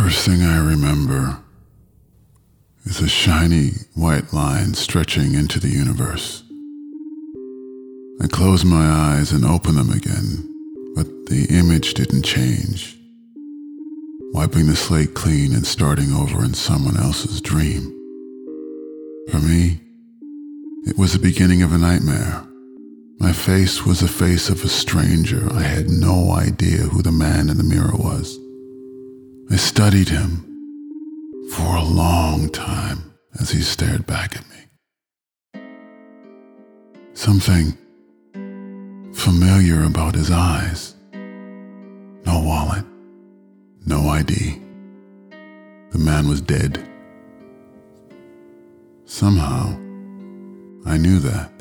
first thing I remember is a shiny white line stretching into the universe. I closed my eyes and opened them again, but the image didn't change. Wiping the slate clean and starting over in someone else's dream. For me, it was the beginning of a nightmare. My face was the face of a stranger. I had no idea who the man in the mirror was. I studied him for a long time as he stared back at me. Something familiar about his eyes. No wallet, no ID. The man was dead. Somehow, I knew that.